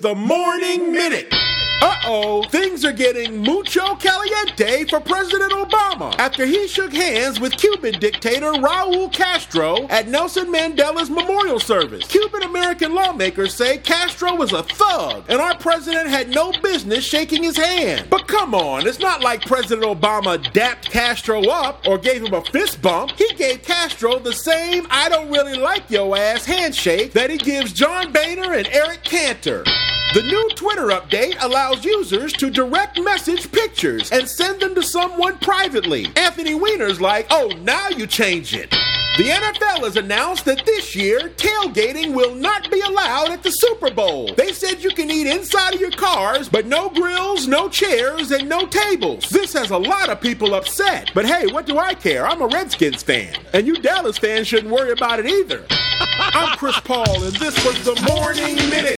the Morning Minute. Things are getting mucho caliente for President Obama after he shook hands with Cuban dictator Raul Castro at Nelson Mandela's memorial service. Cuban-American lawmakers say Castro was a thug and our president had no business shaking his hand. But come on, it's not like President Obama dapped Castro up or gave him a fist bump. He gave Castro the same I don't really like yo ass handshake that he gives John Boehner and Eric Cantor. The new Twitter update allows users to direct message pictures and send them to someone privately. Anthony Weiner's like, oh, now you change it. The NFL has announced that this year, tailgating will not be allowed at the Super Bowl. They said you can eat inside of your cars, but no grills, no chairs, and no tables. This has a lot of people upset. But hey, what do I care? I'm a Redskins fan. And you Dallas fans shouldn't worry about it either. I'm Chris Paul, and this was the Morning Minute.